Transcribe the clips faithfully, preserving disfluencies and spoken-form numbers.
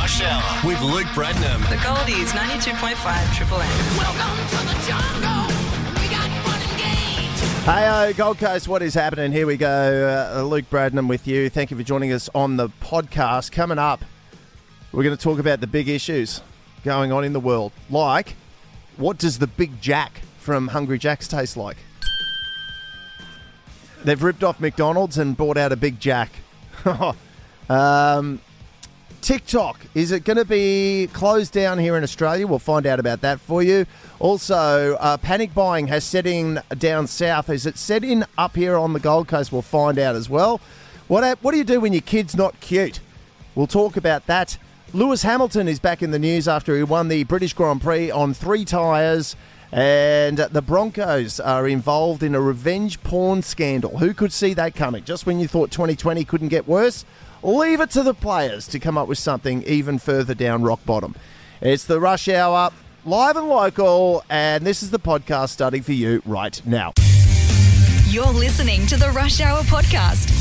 Rush Hour with Luke Bradnam. The Goldies, ninety-two point five Triple M. Welcome to the jungle. We got fun and games. Hey, Gold Coast, what is happening? Here we go. Uh, Luke Bradnam with you. Thank you for joining us on the podcast. Coming up, we're going to talk about the big issues going on in the world. Like, what does the Big Jack from Hungry Jack's taste like? They've ripped off McDonald's and bought out a Big Jack. um, TikTok, is it going to be closed down here in Australia? We'll find out about that for you. Also, uh, panic buying has set in down south. Is it set in up here on the Gold Coast? We'll find out as well. What, what do you do when your kid's not cute? We'll talk about that. Lewis Hamilton is back in the news after he won the British Grand Prix on three tyres. And the Broncos are involved in a revenge porn scandal. Who could see that coming? Just when you thought twenty twenty couldn't get worse, leave it to the players to come up with something even further down rock bottom. It's the Rush Hour, live and local, and this is the podcast starting for you right now. You're listening to the Rush Hour podcast.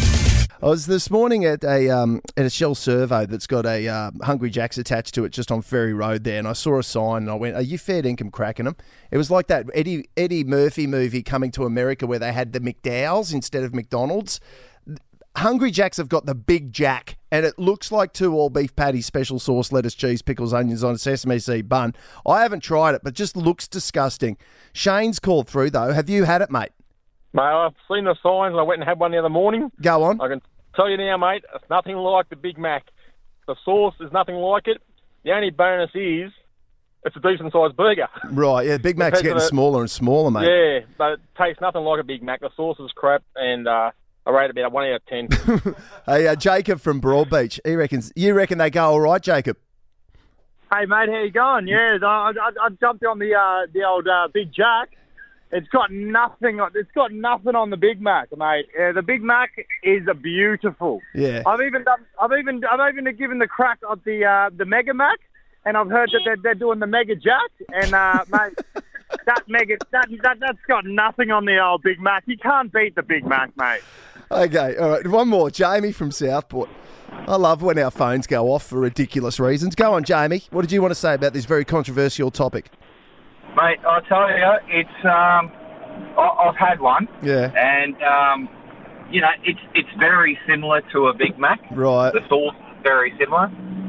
I was this morning at a um, at a Shell Servo that's got a uh, Hungry Jack's attached to it just on Ferry Road there, and I saw a sign and I went, are you fair dinkum cracking them? It was like that Eddie Eddie Murphy movie Coming to America where they had the McDowell's instead of McDonald's. Hungry Jack's have got the Big Jack, and it looks like two all-beef patties, special sauce, lettuce, cheese, pickles, onions on a sesame seed bun. I haven't tried it, but just looks disgusting. Shane's called through, though. Have you had it, mate? Mate, I've seen the signs and I went and had one the other morning. Go on. I can tell you now, mate, it's nothing like the Big Mac. The sauce is nothing like it. The only bonus is it's a decent-sized burger. Right, yeah, Big Mac's getting the, smaller and smaller, mate. Yeah, but it tastes nothing like a Big Mac. The sauce is crap, and uh, I rate it about one out of ten. Hey, uh, Jacob from Broadbeach, he reckons, you reckon they go all right, Jacob? Hey, mate, how you going? Yeah, I, I, I jumped on the uh, the old uh, Big Jack. It's got nothing. It's got nothing on the Big Mac, mate. Uh, the Big Mac is a beautiful. Yeah. I've even done. I've even. I've even given the crack of the uh, the Mega Mac, and I've heard that they're, they're doing the Mega Jack, and uh, mate, that Mega that that that's got nothing on the old Big Mac. You can't beat the Big Mac, mate. Okay, all right. One more, Jamie from Southport. I love when our phones go off for ridiculous reasons. Go on, Jamie. What did you want to say about this very controversial topic? Mate, I'll tell you, it's um, I- I've had one. Yeah. And, um, you know, it's it's very similar to a Big Mac. Right. The sauce is very similar.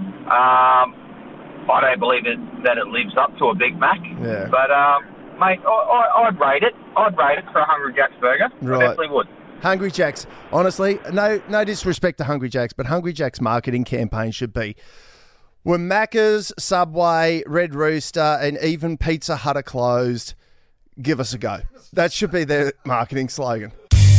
Um, I don't believe it that it lives up to a Big Mac. Yeah. But, um, mate, I- I- I'd rate it. I'd rate it for a Hungry Jack's burger. Right. I definitely would. Hungry Jack's, honestly, no no disrespect to Hungry Jack's, but Hungry Jack's marketing campaign should be, when Macca's, Subway, Red Rooster, and even Pizza Hut are closed, give us a go. That should be their marketing slogan.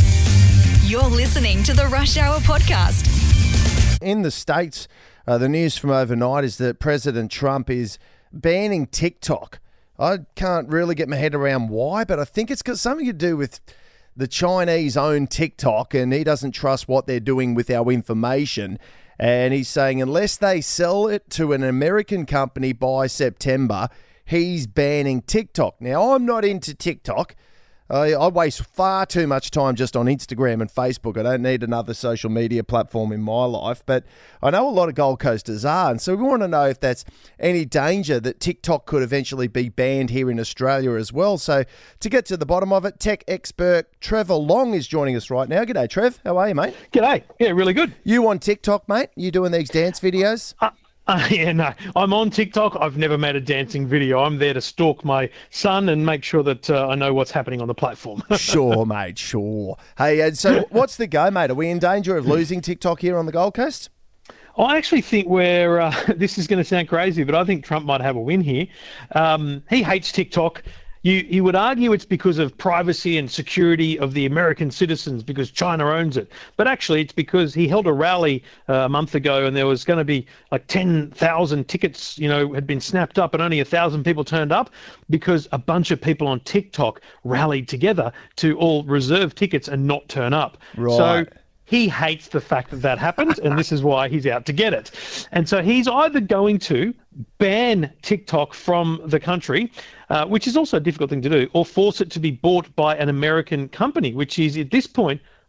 You're listening to the Rush Hour podcast. In the States, uh, the news from overnight is that President Trump is banning TikTok. I can't really get my head around why, but I think it's got something to do with the Chinese own TikTok, and he doesn't trust what they're doing with our information. And he's saying unless they sell it to an American company by September, he's banning TikTok. Now, I'm not into TikTok. I, I waste far too much time just on Instagram and Facebook. I don't need another social media platform in my life. But I know a lot of Gold Coasters are. And so we want to know if that's any danger that TikTok could eventually be banned here in Australia as well. So to get to the bottom of it, tech expert Trevor Long is joining us right now. G'day, Trev. How are you, mate? G'day. Yeah, really good. You on TikTok, mate? You doing these dance videos? Uh, uh, yeah, no. I'm on TikTok. I've never made a dancing video. I'm there to stalk my son and make sure that uh, I know what's happening on the platform. Sure, mate, sure. Hey, and so what's the go, mate? Are we in danger of losing TikTok here on the Gold Coast? I actually think we're, uh, this is going to sound crazy, but I think Trump might have a win here. Um, he hates TikTok. You, you would argue it's because of privacy and security of the American citizens because China owns it. But actually, it's because he held a rally uh, a month ago and there was going to be like ten thousand tickets, you know, had been snapped up and only one thousand people turned up because a bunch of people on TikTok rallied together to all reserve tickets and not turn up. Right. So he hates the fact that that happened, and this is why he's out to get it. And so he's either going to ban TikTok from the country, uh, which is also a difficult thing to do, or force it to be bought by an American company, which is at this point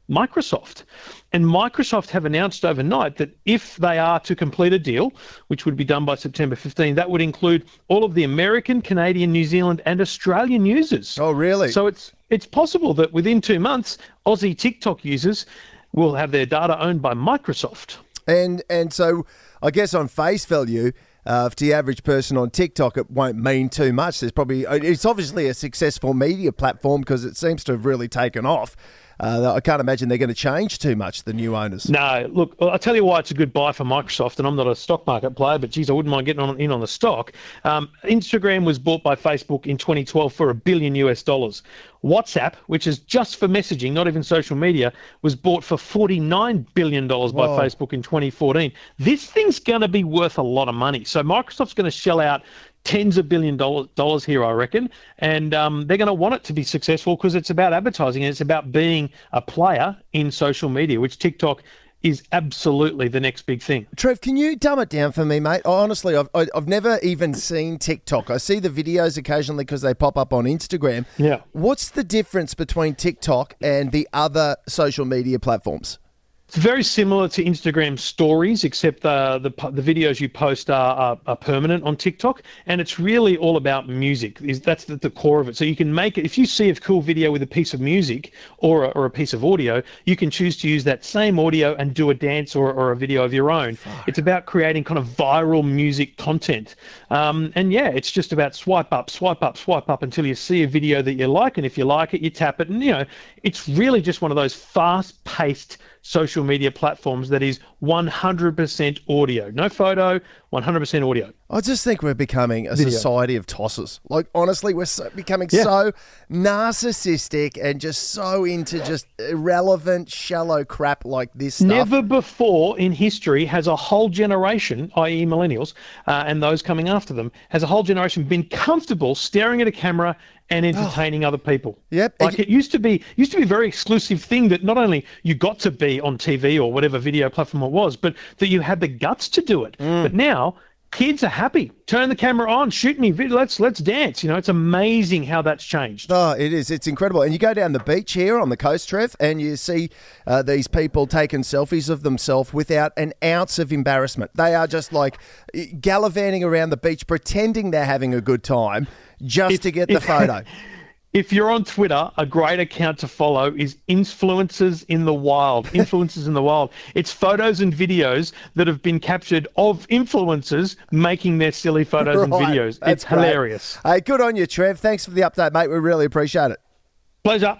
Microsoft. And Microsoft have announced overnight that if they are to complete a deal, which would be done by September fifteenth, that would include all of the American, Canadian, New Zealand, and Australian users. Oh, really? So it's it's possible that within two months, Aussie TikTok users will have their data owned by Microsoft. And and so I guess on face value, uh, to the average person on TikTok, it won't mean too much. There's probably it's obviously a successful media platform because it seems to have really taken off. Uh, I can't imagine they're going to change too much, the new owners. No, look, I'll tell you why it's a good buy for Microsoft, and I'm not a stock market player, but geez, I wouldn't mind getting on, in on the stock. Um, Instagram was bought by Facebook in twenty twelve for a billion U S dollars. WhatsApp, which is just for messaging, not even social media, was bought for forty-nine billion dollars by Whoa. Facebook in twenty fourteen. This thing's going to be worth a lot of money. So Microsoft's going to shell out tens of billion dollars dollars here, I reckon, and um, they're going to want it to be successful because it's about advertising and it's about being a player in social media, which TikTok is absolutely the next big thing. Trev, can you dumb it down for me, mate? Honestly, I've I- I've never even seen TikTok. I see the videos occasionally because they pop up on Instagram. Yeah. What's the difference between TikTok and the other social media platforms? It's very similar to Instagram stories, except uh, the the videos you post are, are, are permanent on TikTok, and it's really all about music. Is that's the, the core of it. So you can make it, if you see a cool video with a piece of music or a, or a piece of audio, you can choose to use that same audio and do a dance or, or a video of your own. Fuck. It's about creating kind of viral music content. Um, and yeah, it's just about swipe up, swipe up, swipe up until you see a video that you like, and if you like it, you tap it. And, you know, it's really just one of those fast-paced social media platforms that is one hundred percent audio. No photo, one hundred percent audio. I just think we're becoming a Video. society of tossers. Like, honestly, we're so, becoming Yeah. so narcissistic and just so into just irrelevant, shallow crap like this stuff. Never before in history has a whole generation, that is millennials, uh, and those coming after them, has a whole generation been comfortable staring at a camera and entertaining other people. Yep. Like it used to be used to be a very exclusive thing that not only you got to be on T V or whatever video platform it was, but that you had the guts to do it. But now kids are happy. Turn the camera on, shoot me, vid- let's let's dance. You know, it's amazing how that's changed. Oh, it is. It's incredible. And you go down the beach here on the coast, Trev, and you see uh, these people taking selfies of themselves without an ounce of embarrassment. They are just like gallivanting around the beach, pretending they're having a good time just If- to get the if- photo. If you're on Twitter, a great account to follow is Influencers in the Wild. Influencers in the Wild. It's photos and videos that have been captured of influencers making their silly photos and Right. videos. That's It's great. hilarious. Hey, good on you, Trev. Thanks for the update, mate. We really appreciate it. Pleasure.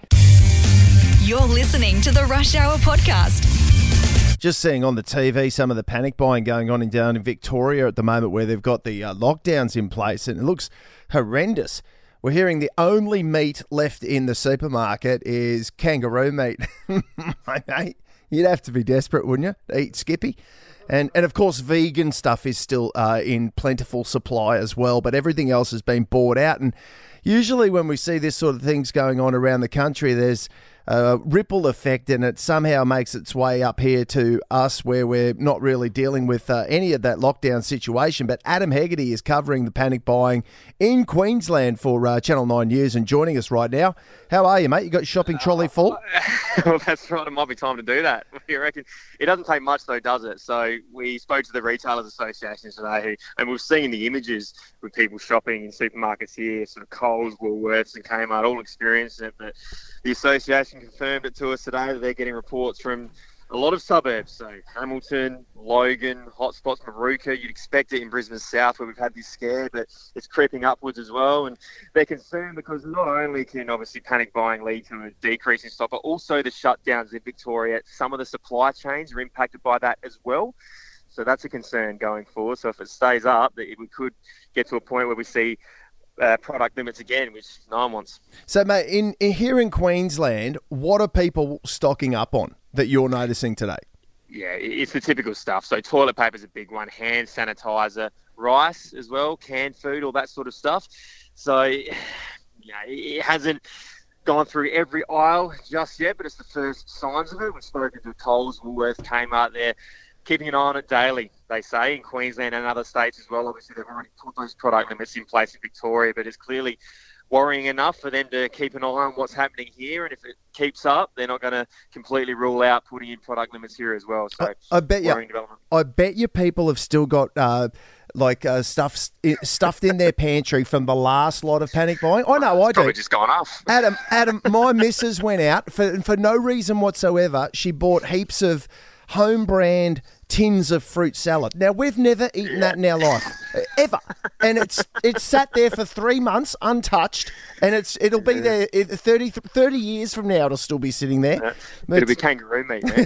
You're listening to the Rush Hour podcast. Just seeing on the T V some of the panic buying going on in down in Victoria at the moment where they've got the uh, lockdowns in place, and it looks horrendous. We're hearing the only meat left in the supermarket is kangaroo meat. Mate, you'd have to be desperate, wouldn't you, to eat Skippy? And, and of course, vegan stuff is still uh, in plentiful supply as well, but everything else has been bought out. And usually when we see this sort of things going on around the country, there's a ripple effect, and it somehow makes its way up here to us where we're not really dealing with uh, any of that lockdown situation. But Adam Hegarty is covering the panic buying in Queensland for uh, Channel nine News and joining us right now. How are you, mate? You got your shopping trolley full? Well, that's right. It might be time to do that. What do you reckon? It doesn't take much, though, does it? So we spoke to the Retailers Association today, who, and we've seen the images with people shopping in supermarkets here, sort of Coles, Woolworths and Kmart, all experiencing it. But the association confirmed it to us today that they're getting reports from a lot of suburbs, so Hamilton, Logan, hotspots, Maruka. You'd expect it in Brisbane South where we've had this scare, but it's creeping upwards as well. And they're concerned because not only can obviously panic buying lead to a decrease in stock, but also the shutdowns in Victoria. Some of the supply chains are impacted by that as well. So that's a concern going forward. So if it stays up, that we could get to a point where we see Uh, product limits again, which no one wants. So, mate, in, in here in Queensland, what are people stocking up on that you're noticing today? Yeah, it's the typical stuff. So toilet paper's a big one, hand sanitizer, rice as well, canned food, all that sort of stuff. So, yeah, it hasn't gone through every aisle just yet, but it's the first signs of it. We've spoken to Coles, Woolworths, Kmart. They're keeping an eye on it daily, they say, in Queensland and other states as well. Obviously, they've already put those product limits in place in Victoria, but it's clearly worrying enough for them to keep an eye on what's happening here. And if it keeps up, they're not going to completely rule out putting in product limits here as well. So I, I bet you. Development. I bet you people have still got uh, like uh, stuff stuffed in their pantry from the last lot of panic buying. I know I do. Probably just gone off. Adam, Adam, my missus went out for for no reason whatsoever. She bought heaps of home brand tins of fruit salad. Now, we've never eaten yeah. that in our life, ever. And it's it's sat there for three months untouched, and it's it'll be yeah. there thirty, thirty years from now. It'll still be sitting there. Yeah. It'll be kangaroo meat, man.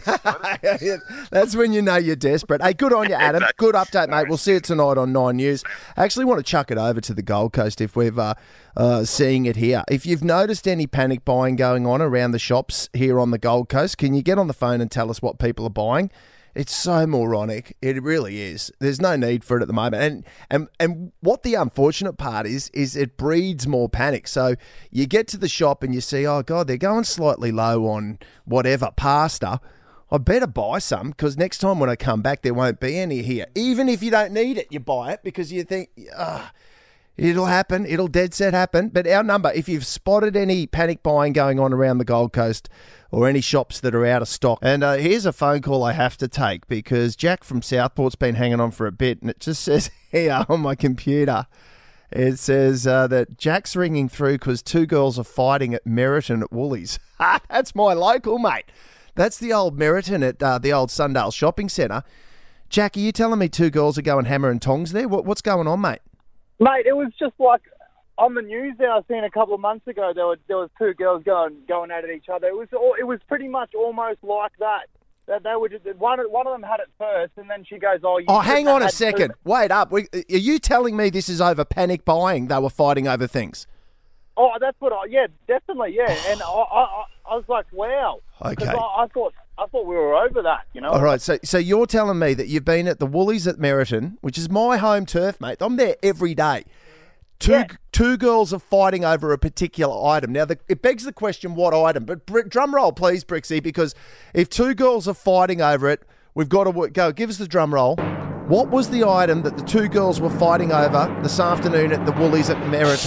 That's when you know you're desperate. Hey, good on you, Adam. Exactly. Good update, mate. We'll see you tonight on Nine News. I actually want to chuck it over to the Gold Coast if we're uh, uh, seeing it here. If you've noticed any panic buying going on around the shops here on the Gold Coast, can you get on the phone and tell us what people are buying? It's so moronic. It really is. There's no need for it at the moment. And and and what the unfortunate part is, is it breeds more panic. So you get to the shop and you see, oh, God, they're going slightly low on whatever, pasta. I better buy some because next time when I come back, there won't be any here. Even if you don't need it, you buy it because you think, ah, it'll happen. It'll dead set happen. But our number, if you've spotted any panic buying going on around the Gold Coast or any shops that are out of stock. And uh, here's a phone call I have to take because Jack from Southport's been hanging on for a bit, and it just says here on my computer, it says uh, that Jack's ringing through because two girls are fighting at Meriton at Woolies. That's my local, mate. That's the old Meriton at uh, the old Sundale Shopping Centre. Jack, are you telling me two girls are going hammer and tongs there? What, what's going on, mate? Mate, it was just like on the news that I seen a couple of months ago. There were there was two girls going going at each other. It was all, it was pretty much almost like that. That they were just one of one of them had it first, and then she goes, "Oh, you oh, hang on a had second, two. Wait up. We, are you telling me this is over panic buying? They were fighting over things." Oh, that's what I yeah, definitely yeah. And I I, I was like, wow. Okay. I, I thought I thought we were over that. You know. All right. So so you're telling me that you've been at the Woolies at Meriton, which is my home turf, mate. I'm there every day. Two Yeah. two girls are fighting over a particular item. Now, the, it begs the question, what item? But br- drum roll, please, Brixie, because if two girls are fighting over it, we've got to w- go. Give us the drum roll. What was the item that the two girls were fighting over this afternoon at the Woolies at Meriton?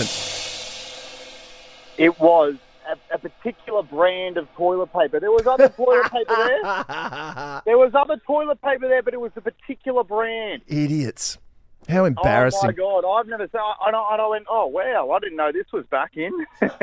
It was a, a particular brand of toilet paper. There was other toilet paper there. There was other toilet paper there, but it was a particular brand. Idiots. How embarrassing. Oh, my God. I've never seen I, I, I went, oh, wow, I didn't know this was back in.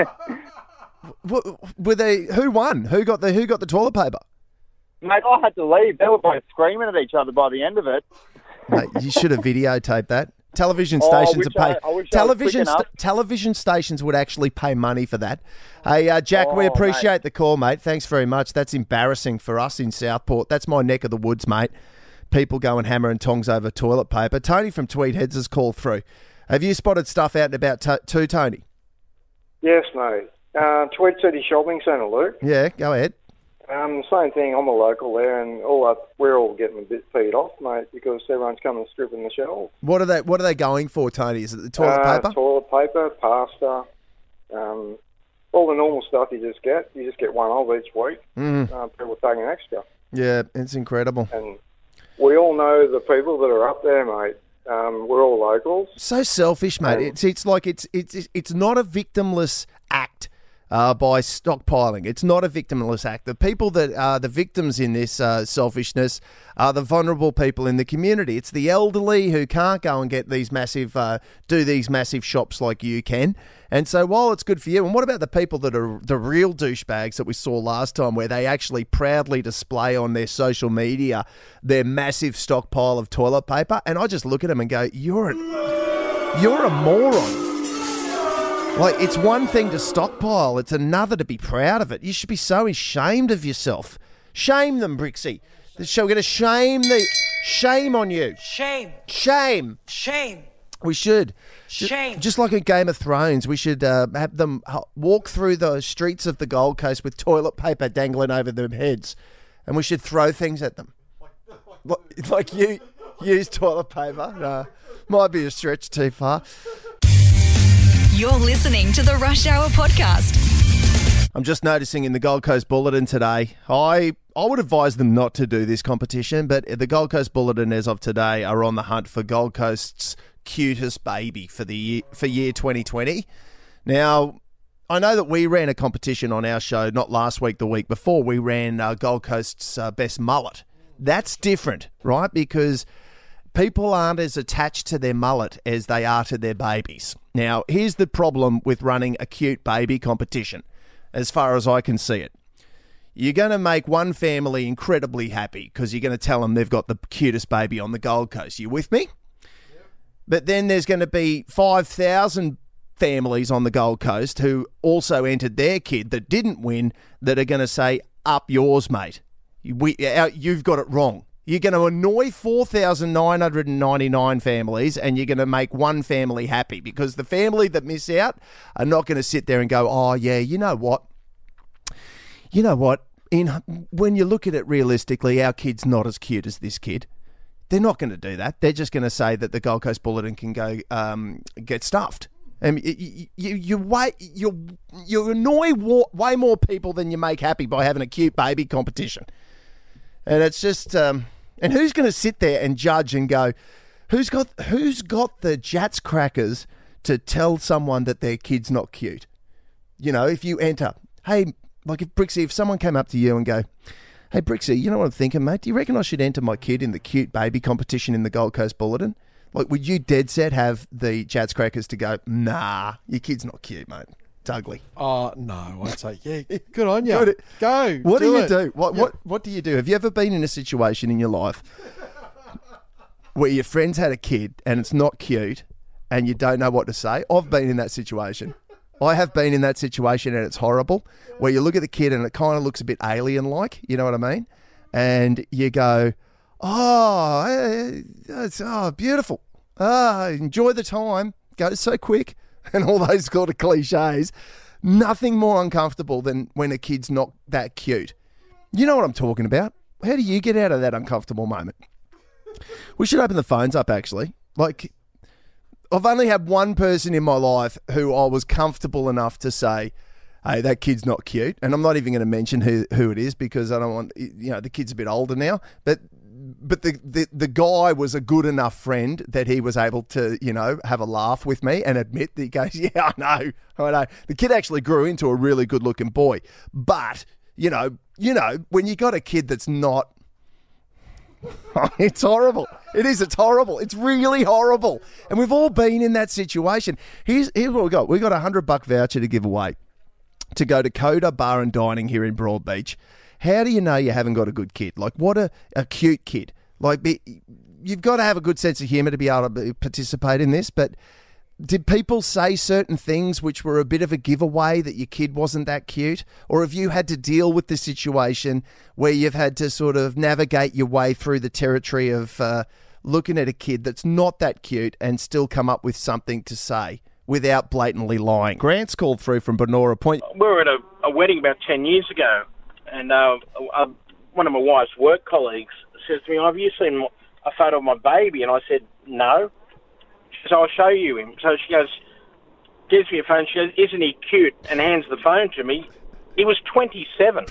W- Were they? Who won? Who got the Who got the toilet paper? Mate, I had to leave. They were both screaming at each other by the end of it. Mate, you should have videotaped that. Television Oh, I stations wish are pay. I- I wish I was television quick enough. television stations would actually pay money for that. Hey, uh, Jack, we Oh, appreciate mate. the call, mate. Thanks very much. That's embarrassing for us in Southport. That's my neck of the woods, mate. People going hammer and tongs over toilet paper. Tony from Tweed Heads has called through. Have you spotted stuff out and about t- too, Tony? Yes, mate. Uh, Tweed City Shopping Centre, Luke. Yeah, go ahead. Um, same thing. I'm a local there, and all up, we're all getting a bit peed off, mate, because everyone's coming stripping the shelves. What are they What are they going for, Tony? Is it the toilet uh, paper? Toilet paper, pasta, um, all the normal stuff you just get. You just get one of each week. Mm. Uh, people taking extra. Yeah, it's incredible. And we all know the people that are up there, mate. Um, we're all locals. So selfish, mate. Um, It's it's like it's it's it's not a victimless act uh, by stockpiling. It's not a victimless act. The people that are the victims in this uh, selfishness are the vulnerable people in the community. It's the elderly who can't go and get these massive, uh, do these massive shops like you can. And so while it's good for you, and what about the people that are the real douchebags that we saw last time where they actually proudly display on their social media their massive stockpile of toilet paper? And I just look at them and go, you're an, you're a moron. Like, it's one thing to stockpile, it's another to be proud of it. You should be so ashamed of yourself. Shame them, Brixie. We're going to shame the shame on you. Shame. Shame. Shame. We should. Shame. Just, just like in Game of Thrones, we should uh, have them h- walk through the streets of the Gold Coast with toilet paper dangling over their heads, and we should throw things at them. Like, like you use toilet paper. No, might be a stretch too far. You're listening to the Rush Hour Podcast. I'm just noticing in the Gold Coast Bulletin today, I I would advise them not to do this competition, but the Gold Coast Bulletin as of today are on the hunt for Gold Coast's cutest baby for the year, for year twenty twenty. Now, I know that we ran a competition on our show, not last week, the week before. We ran uh, Gold Coast's uh, Best Mullet. That's different, right? Because people aren't as attached to their mullet as they are to their babies. Now, here's the problem with running a cute baby competition, as far as I can see it. You're going to make one family incredibly happy because you're going to tell them they've got the cutest baby on the Gold Coast. You with me? Yep. But then there's going to be five thousand families on the Gold Coast who also entered their kid that didn't win that are going to say, up yours, mate. We, you've got it wrong. You're going to annoy four thousand nine hundred ninety-nine families and you're going to make one family happy because the family that miss out are not going to sit there and go, oh, yeah, you know what? You know what? In when you look at it realistically, our kid's not as cute as this kid. They're not going to do that. They're just going to say that the Gold Coast Bulletin can go um, get stuffed. And you, you, you, way, you, you annoy way more people than you make happy by having a cute baby competition. And it's just, um, and who's going to sit there and judge and go, who's got who's got the Jats crackers to tell someone that their kid's not cute? You know, if you enter, hey, like if Brixie, if someone came up to you and go, hey, Brixie, you know what I'm thinking, mate? Do you reckon I should enter my kid in the cute baby competition in the Gold Coast Bulletin? Like, would you dead set have the Jats crackers to go, nah, your kid's not cute, mate. It's ugly. Oh, no. I'd say, yeah, good on you. Good. Go. What do, do you it. do? What, Yeah. what, what do you do? Have you ever been in a situation in your life where your friend's had a kid and it's not cute and you don't know what to say? I've been in that situation. I have been in that situation and it's horrible, where you look at the kid and it kind of looks a bit alien-like, you know what I mean? And you go, oh, eh, it's oh, beautiful. Ah, enjoy the time. Goes so quick. And all those sort of cliches. Nothing more uncomfortable than when a kid's not that cute. You know what I'm talking about. How do you get out of that uncomfortable moment? We should open the phones up, actually. Like, I've only had one person in my life who I was comfortable enough to say, hey, that kid's not cute. And I'm not even going to mention who, who it is because I don't want, you know, the kid's a bit older now. But but the, the, the guy was a good enough friend that he was able to, you know, have a laugh with me and admit that he goes, yeah, I know, I know. The kid actually grew into a really good looking boy. But, you know, you know, when you got a kid that's not, it's horrible. It is. It's horrible. It's really horrible. And we've all been in that situation. Here's, here's what we got. We got a hundred buck voucher to give away to go to Coda Bar and Dining here in Broadbeach. How do you know you haven't got a good kid? Like, what a, a cute kid. Like, be, you've got to have a good sense of humour to be able to participate in this. But did people say certain things which were a bit of a giveaway that your kid wasn't that cute? Or have you had to deal with the situation where you've had to sort of navigate your way through the territory of uh, looking at a kid that's not that cute and still come up with something to say without blatantly lying? Grant's called through from Benora Point. We were at a, a wedding about ten years ago, and uh, uh, one of my wife's work colleagues says to me, have you seen a photo of my baby? And I said, no. She says, I'll show you him. So she goes, gives me a phone, she goes, isn't he cute? And hands the phone to me. He was twenty-seven.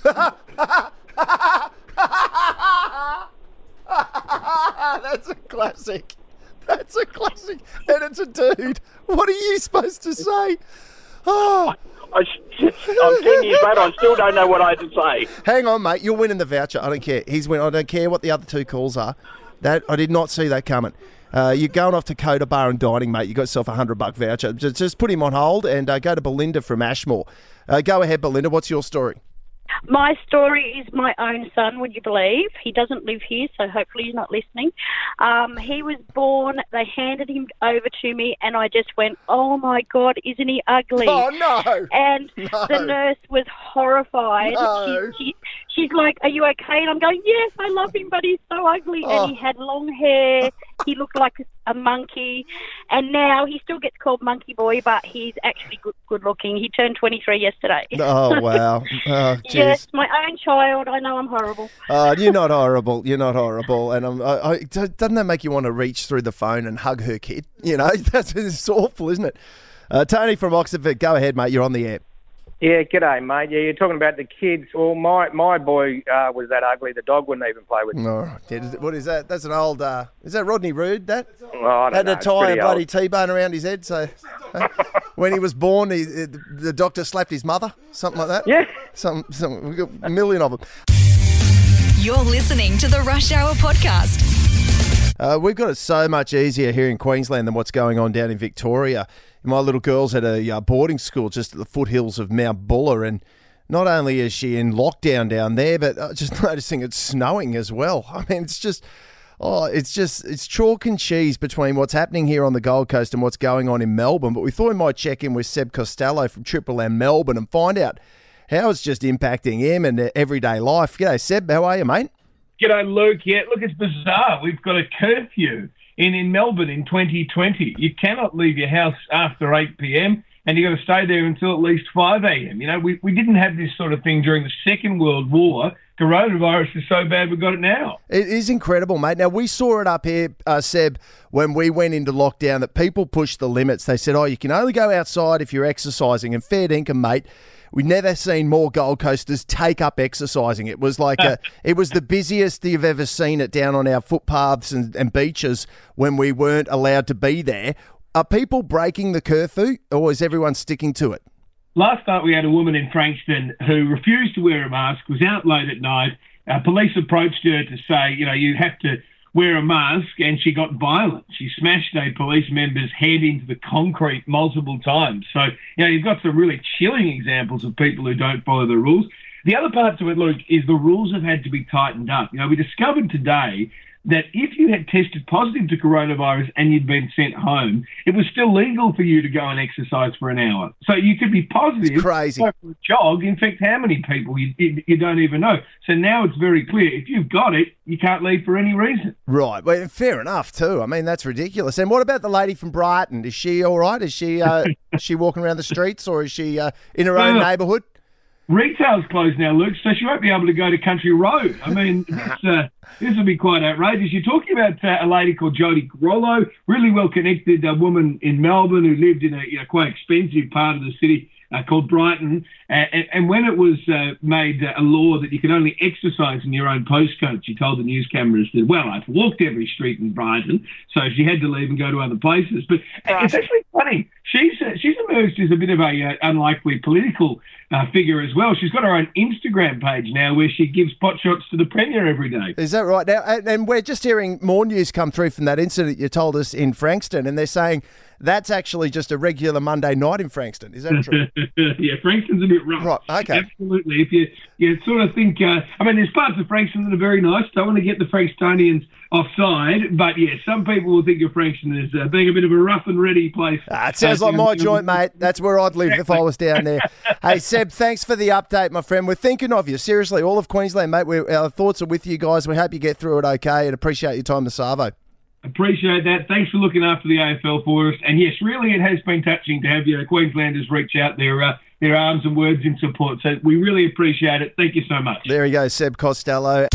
That's a classic. That's a classic. And it's a dude. What are you supposed to say? Oh. I, I'm ten years later, I still don't know what I had to say. Hang on, mate. You're winning the voucher. I don't care. He's winning. I don't care what the other two calls are. That I did not see that coming. Uh, you're going off to Coda Bar and Dining, mate. You got yourself a hundred buck voucher. Just, just put him on hold and uh, go to Belinda from Ashmore. Uh, go ahead, Belinda. What's your story? My story is my own son, would you believe? He doesn't live here, so hopefully he's not listening. Um, he was born, they handed him over to me, and I just went, oh, my God, isn't he ugly? Oh, no. And no. the nurse was horrified. No. She, she, she's like, are you okay? And I'm going, yes, I love him, but he's so ugly. Oh. And he had long hair. He looked like a monkey. And now he still gets called Monkey Boy, but he's actually good, good looking. He turned twenty-three yesterday. Oh, wow. Oh, geez. Yes, my own child. I know I'm horrible. Uh, you're not horrible. You're not horrible. And I'm, I, I, doesn't that make you want to reach through the phone and hug her kid? You know, that's it's awful, isn't it? Uh, Tony from Oxford, go ahead, mate. You're on the air. Yeah, g'day, mate. Yeah, you're talking about the kids. Well, my my boy uh, was that ugly, the dog wouldn't even play with him. No, what is that? That's an old. Uh, is that Rodney Rude? That Well, I don't had know. to It's tie a pretty bloody old. T-bone around his head. So uh, when he was born, he, the doctor slapped his mother, something like that. Yeah, some, some. We got a million of them. You're listening to the Rush Hour podcast. Uh, we've got it so much easier here in Queensland than what's going on down in Victoria. My little girl's at a uh, boarding school just at the foothills of Mount Buller, and not only is she in lockdown down there, but uh, just noticing it's snowing as well. I mean, it's just, oh, it's just, it's chalk and cheese between what's happening here on the Gold Coast and what's going on in Melbourne. But we thought we might check in with Seb Costello from Triple M Melbourne and find out how it's just impacting him and everyday life. G'day, Seb. How are you, mate? G'day, Luke. Yeah, look, it's bizarre. We've got a curfew in, in Melbourne in twenty twenty. You cannot leave your house after eight p.m. and you've got to stay there until at least five a.m. You know, we, we didn't have this sort of thing during the Second World War. Coronavirus is so bad we've got it now. It is incredible, mate. Now, we saw it up here, uh, Seb, when we went into lockdown, that people pushed the limits. They said, oh, you can only go outside if you're exercising. And fair dinkum, mate, we've never seen more Gold Coasters take up exercising. It was like a, it was the busiest you've ever seen it down on our footpaths and, and beaches when we weren't allowed to be there. Are people breaking the curfew, or is everyone sticking to it? Last night we had a woman in Frankston who refused to wear a mask, was out late at night. Uh, police approached her to say, you know, you have to wear a mask, and she got violent. She smashed a police member's head into the concrete multiple times. So, you know, you've got some really chilling examples of people who don't follow the rules. The other part to it, Luke, is the rules have had to be tightened up. You know, we discovered today that if you had tested positive to coronavirus and you'd been sent home, it was still legal for you to go and exercise for an hour. So you could be positive, it's crazy, go for a jog, infect how many people you, you, you don't even know. So now it's very clear. If you've got it, you can't leave for any reason. Right. Well, fair enough too. I mean, that's ridiculous. And what about the lady from Brighton? Is she all right? Is she uh, is she walking around the streets, or is she uh, in her own Well, neighbourhood? Retail's closed now, Luke, so she won't be able to go to Country Road. I mean, this, uh, this will be quite outrageous. You're talking about uh, a lady called Jodie Grollo, really well-connected uh, woman in Melbourne who lived in a you know, quite expensive part of the city uh, called Brighton. Uh, and, and when it was uh, made uh, a law that you could only exercise in your own postcode, she told the news cameras that, well, I've walked every street in Brighton, so she had to leave and go to other places. But it's actually funny. She's uh, she's emerged as a bit of a uh, unlikely political uh, figure as well. She's got her own Instagram page now where she gives pot shots to the Premier every day. Is that right? Now, and, and we're just hearing more news come through from that incident you told us in Frankston, and they're saying that's actually just a regular Monday night in Frankston. Is that true? Yeah, Frankston's a bit rough. Right, okay. Absolutely. If you, you sort of think, uh, I mean, there's parts of Frankston that are very nice. Don't want to get the Frankstonians offside, but yeah, some people will think of Frankston as uh, being a bit of a rough and ready place. Ah, it sounds like my joint, mate. That's where I'd live if I was down there. Hey, Seb, thanks for the update, my friend. We're thinking of you. Seriously, all of Queensland, mate. We're, our thoughts are with you guys. We hope you get through it okay and appreciate your time this Savo. Appreciate that. Thanks for looking after the A F L for us. And yes, really, it has been touching to have you know, Queenslanders reach out their uh, their arms and words in support. So we really appreciate it. Thank you so much. There he goes, Seb Costello.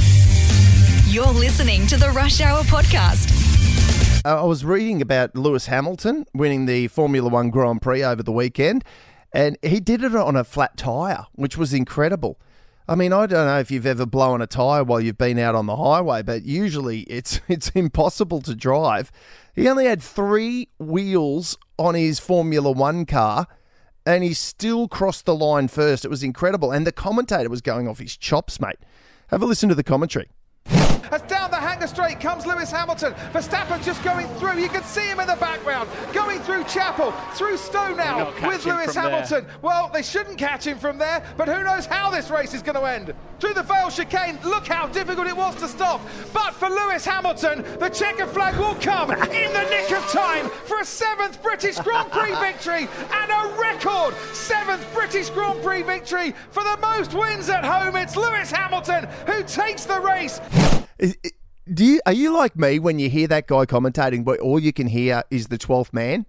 You're listening to the Rush Hour podcast. Uh, I was reading about Lewis Hamilton winning the Formula One Grand Prix over the weekend, and he did it on a flat tyre, which was incredible. I mean, I don't know if you've ever blown a tyre while you've been out on the highway, but usually it's it's impossible to drive. He only had three wheels on his Formula One car, and he still crossed the line first. It was incredible. And the commentator was going off his chops, mate. Have a listen to the commentary. As down the Hangar Straight comes Lewis Hamilton. Verstappen just going through. You can see him in the background. Going through Chapel, through Stowe now with Lewis Hamilton. There. Well, they shouldn't catch him from there, but who knows how this race is going to end. Through the Vale chicane, look how difficult it was to stop. But for Lewis Hamilton, the checkered flag will come in the nick of time for a seventh British Grand Prix victory and a record seventh British Grand Prix victory for the most wins at home. It's Lewis Hamilton who takes the race. Is, do you, are you like me when you hear that guy commentating, but all you can hear is the twelfth man?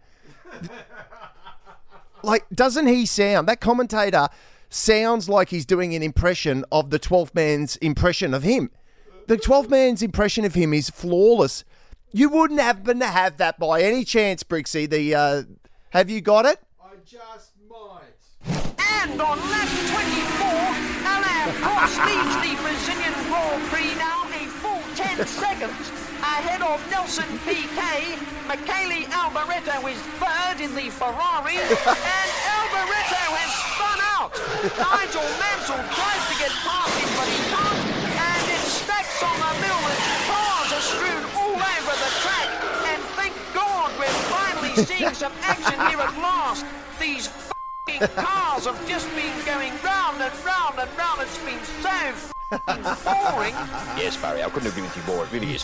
Like, doesn't he sound, that commentator sounds like he's doing an impression of the twelfth man's impression of him. The twelfth man's impression of him is flawless. You wouldn't happen to have that by any chance, Brixie. The uh, have you got it? I just might. And on lap twenty-four, Alain Prost leads the Brazilian Grand Prix now a full ten seconds ahead of Nelson Piquet. Michele Alboreto is third in the Ferrari, and Alboreto has spun out. Nigel Mansell tries to get past him, but he can't, and it stacks on the middle, and cars are strewn all over the track. And thank God we're finally seeing some action here at last. These f***ing cars have just been going round and round and round. It's been so f***ing boring. Yes, Barry, I couldn't agree with you more. It really is.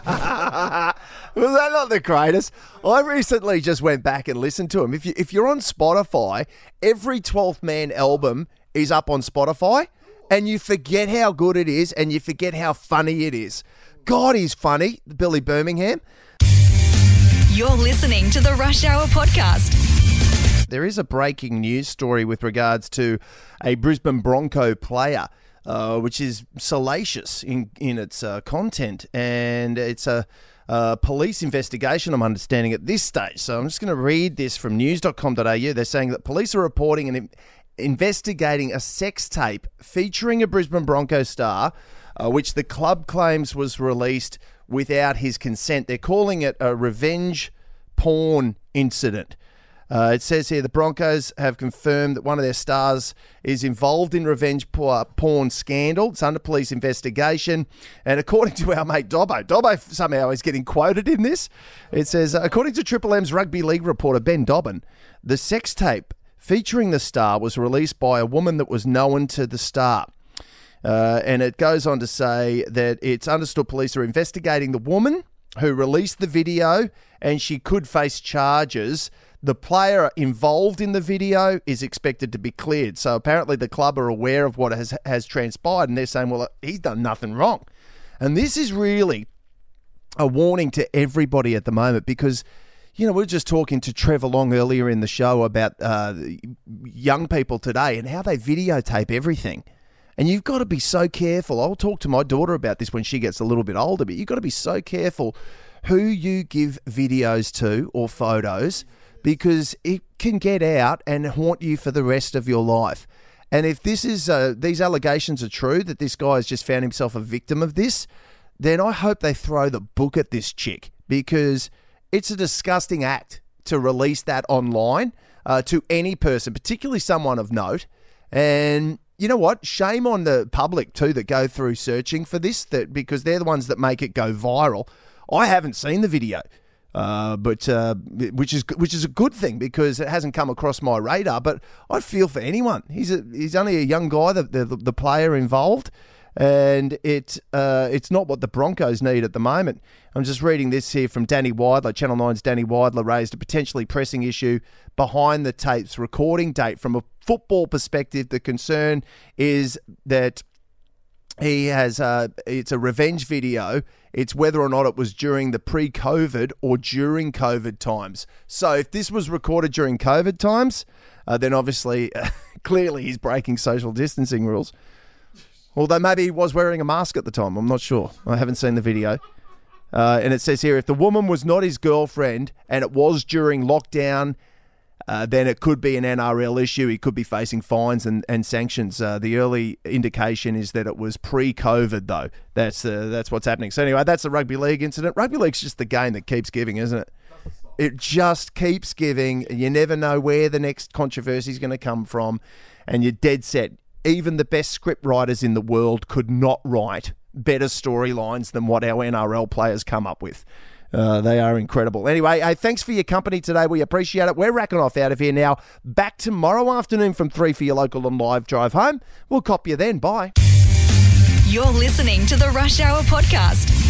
Was that not the greatest? I recently just went back and listened to him. If, you, if you're on Spotify, every twelfth Man album is up on Spotify, and you forget how good it is, and you forget how funny it is. God, he's funny, Billy Birmingham. You're listening to the Rush Hour Podcast. There is a breaking news story with regards to a Brisbane Bronco player, uh, which is salacious in, in its uh, content, and it's a Uh, police investigation, I'm understanding, at this stage. So I'm just going to read this from news dot com dot a u. They're saying that police are reporting and in- investigating a sex tape featuring a Brisbane Bronco star, uh, which the club claims was released without his consent. They're calling it a revenge porn incident. Uh, it says here the Broncos have confirmed that one of their stars is involved in revenge porn scandal. It's under police investigation. And according to our mate Dobbo, Dobbo somehow is getting quoted in this. It says, according to Triple M's rugby league reporter Ben Dobbin, the sex tape featuring the star was released by a woman that was known to the star. Uh, and it goes on to say that it's understood police are investigating the woman who released the video, and she could face charges. The player involved in the video is expected to be cleared. So apparently the club are aware of what has has transpired, and they're saying, well, he's done nothing wrong. And this is really a warning to everybody at the moment because, you know, we were just talking to Trevor Long earlier in the show about uh, young people today and how they videotape everything. And you've got to be so careful. I'll talk to my daughter about this when she gets a little bit older, but you've got to be so careful who you give videos to or photos, because it can get out and haunt you for the rest of your life. And if this is uh, these allegations are true, that this guy has just found himself a victim of this, then I hope they throw the book at this chick, because it's a disgusting act to release that online uh, to any person, particularly someone of note. And you know what? Shame on the public too that go through searching for this, that because they're the ones that make it go viral. I haven't seen the video. Uh, but uh, which is which is a good thing because it hasn't come across my radar. But I feel for anyone. He's a, he's only a young guy, the the, the player involved, and it uh, it's not what the Broncos need at the moment. I'm just reading this here from Danny Widler. Channel nine's Danny Widler raised a potentially pressing issue behind the tape's recording date. From a football perspective, the concern is that he has uh, it's a revenge video. It's whether or not it was during the pre-COVID or during COVID times. So if this was recorded during COVID times, uh, then obviously, uh, clearly he's breaking social distancing rules. Although maybe he was wearing a mask at the time. I'm not sure. I haven't seen the video. Uh, and it says here, if the woman was not his girlfriend and it was during lockdown, Uh, then it could be an N R L issue. He could be facing fines and, and sanctions. Uh, the early indication is that it was pre-COVID, though. That's uh, that's what's happening. So anyway, that's the rugby league incident. Rugby league's just the game that keeps giving, isn't it? It just keeps giving. You never know where the next controversy is going to come from, and you're dead set. Even the best script writers in the world could not write better storylines than what our N R L players come up with. Uh, they are incredible. Anyway, hey, thanks for your company today. We appreciate it. We're racking off out of here now. Back tomorrow afternoon from three for your local and live drive home. We'll cop you then. Bye. You're listening to the Rush Hour Podcast.